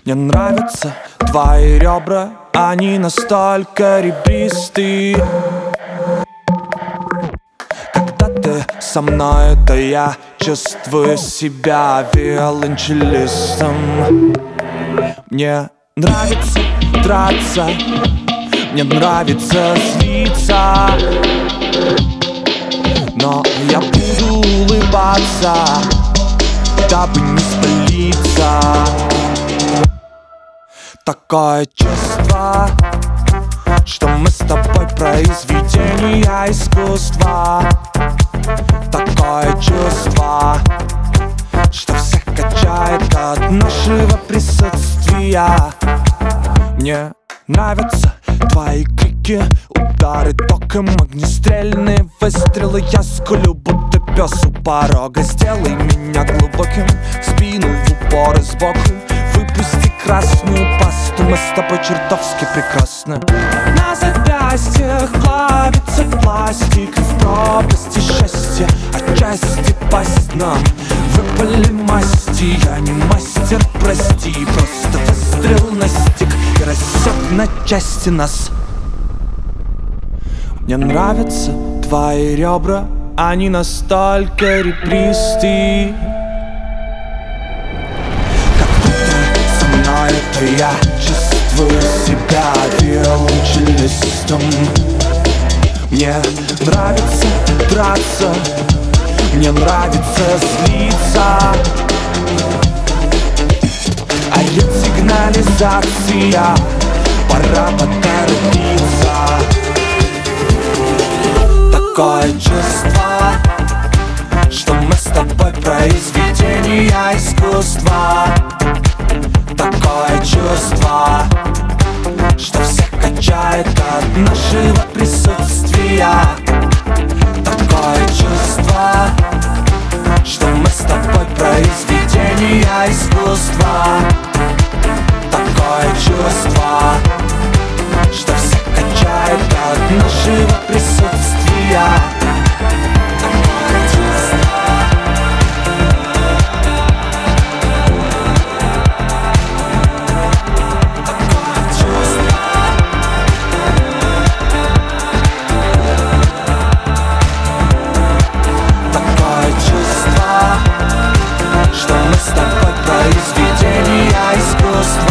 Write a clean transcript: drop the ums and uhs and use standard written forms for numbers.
Мне нравятся твои ребра, они настолько ребристые. Когда ты со мной, то я чувствую себя виолончелистом. Мне нравится драться, мне нравится злиться, но я буду улыбаться, дабы не спалиться. Такое чувство, что мы с тобой произведения искусства. Такое чувство, что всех качает от нашего присутствия. Мне нравятся твои крики, удары током, огнестрельные выстрелы. Я скулю, будто пес у порога. Сделай меня глубоким, спину в упор и сбоку. Выпусти красную пасту, мы с тобой чертовски прекрасны. На запястьях плавится пластик, в пропасти счастья отчасти пасть нам. Выпали масти, я не мастер, прости. Просто выстрел настиг и рассек на части нас. Мне нравятся твои ребра, они настолько ребристые. Это я чувствую себя виолончелистом. Мне нравится драться, мне нравится злиться. Орёт сигнализация, пора поторопиться. Такое чувство, что мы с тобой произведения искусства. Такое чувство, что всех качает от нашего присутствия. Такое чувство, что мы с тобой произведения искусства. Такое чувство, что всех качает от нашего присутствия. Что мы с тобой произведения искусства.